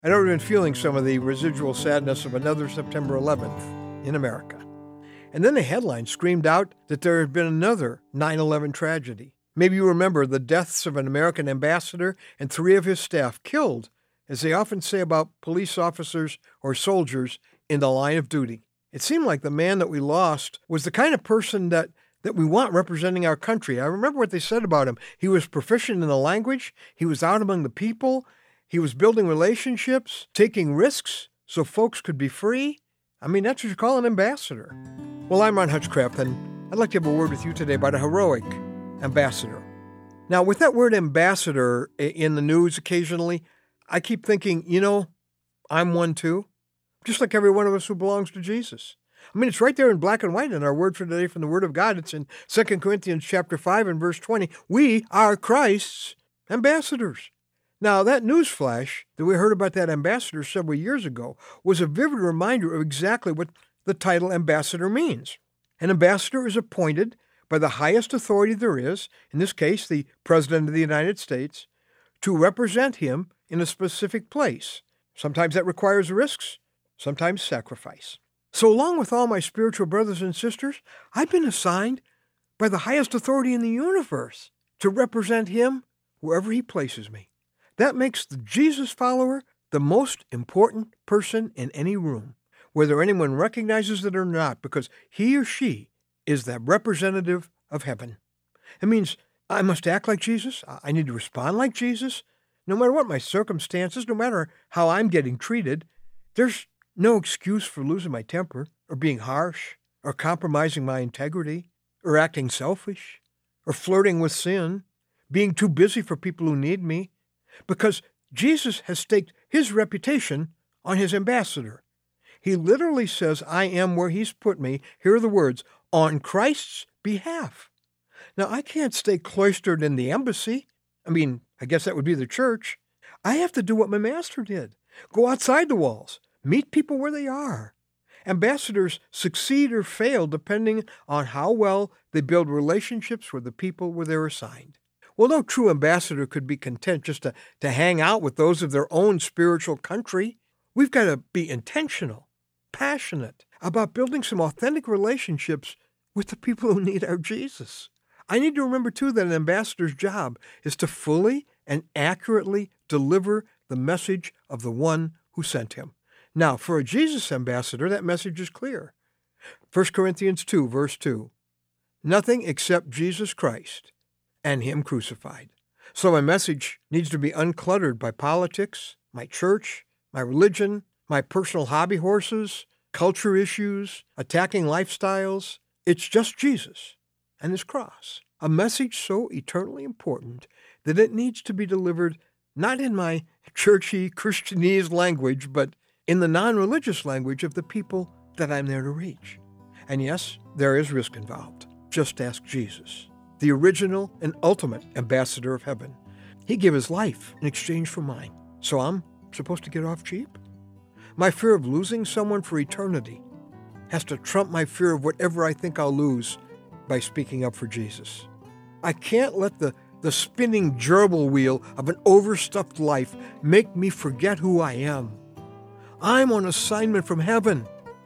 I'd already been feeling some of the residual sadness of another September 11th in America. And then the headline screamed out that there had been another 9/11 tragedy. Maybe you remember the deaths of an American ambassador and 3 of his staff killed, as they often say about police officers or soldiers, in the line of duty. It seemed like the man that we lost was the kind of person that we want representing our country. I remember what they said about him. He was proficient in the language. He was out among the people. He was building relationships, taking risks so folks could be free. I mean, that's what you call an ambassador. Well, I'm Ron Hutchcraft, and I'd like to have a word with you today about a heroic ambassador. Now, with that word ambassador in the news occasionally, I keep thinking, I'm one too. Just like every one of us who belongs to Jesus. I mean, it's right there in black and white in our word for today from the Word of God. It's in 2 Corinthians chapter 5 and verse 20. We are Christ's ambassadors. Now, that newsflash that we heard about that ambassador several years ago was a vivid reminder of exactly what the title ambassador means. An ambassador is appointed by the highest authority there is, in this case, the President of the United States, to represent him in a specific place. Sometimes that requires risks, sometimes sacrifice. So along with all my spiritual brothers and sisters, I've been assigned by the highest authority in the universe to represent him wherever he places me. That makes the Jesus follower the most important person in any room, whether anyone recognizes it or not, because he or she is the representative of heaven. It means I must act like Jesus. I need to respond like Jesus. No matter what my circumstances, no matter how I'm getting treated, there's no excuse for losing my temper or being harsh or compromising my integrity or acting selfish or flirting with sin, being too busy for people who need me, because Jesus has staked his reputation on his ambassador. He literally says, I am where he's put me. Here are the words, on Christ's behalf. Now, I can't stay cloistered in the embassy. I guess that would be the church. I have to do what my master did. Go outside the walls. Meet people where they are. Ambassadors succeed or fail depending on how well they build relationships with the people where they're assigned. Well, no true ambassador could be content just to hang out with those of their own spiritual country. We've got to be intentional, passionate about building some authentic relationships with the people who need our Jesus. I need to remember, too, that an ambassador's job is to fully and accurately deliver the message of the one who sent him. Now, for a Jesus ambassador, that message is clear. 1 Corinthians 2, verse 2, nothing except Jesus Christ and him crucified. So my message needs to be uncluttered by politics, my church, my religion, my personal hobby horses, culture issues, attacking lifestyles. It's just Jesus and his cross. A message so eternally important that it needs to be delivered not in my churchy Christianese language, but in the non-religious language of the people that I'm there to reach. And yes, there is risk involved. Just ask Jesus, the original and ultimate ambassador of heaven. He gave his life in exchange for mine. So I'm supposed to get off cheap? My fear of losing someone for eternity has to trump my fear of whatever I think I'll lose by speaking up for Jesus. I can't let the spinning gerbil wheel of an overstuffed life make me forget who I am. I'm on assignment from heaven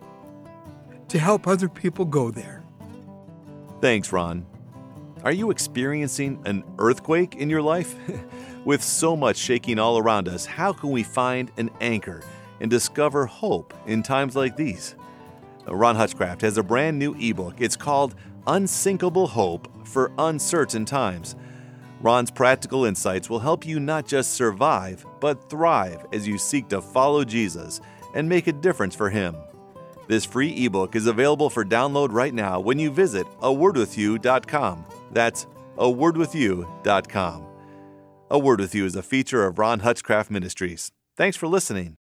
to help other people go there. Thanks, Ron. Are you experiencing an earthquake in your life? With so much shaking all around us, how can we find an anchor and discover hope in times like these? Ron Hutchcraft has a brand new ebook. It's called Unsinkable Hope for Uncertain Times. Ron's practical insights will help you not just survive, but thrive as you seek to follow Jesus and make a difference for him. This free ebook is available for download right now when you visit awordwithyou.com. That's awordwithyou.com. A Word With You is a feature of Ron Hutchcraft Ministries. Thanks for listening.